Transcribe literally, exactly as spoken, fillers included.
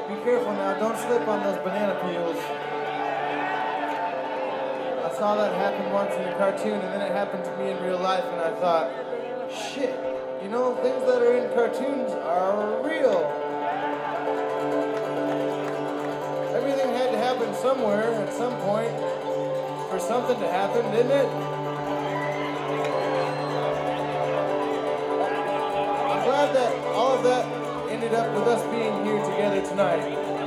Be careful now, don't slip on those banana peels. I saw that happen once in a cartoon, and then it happened to me in real life, and I thought, shit, you know, things that are in cartoons are real. Everything had to happen somewhere at some point for something to happen, didn't it? I'm glad that all of that ended up with us being here together tonight.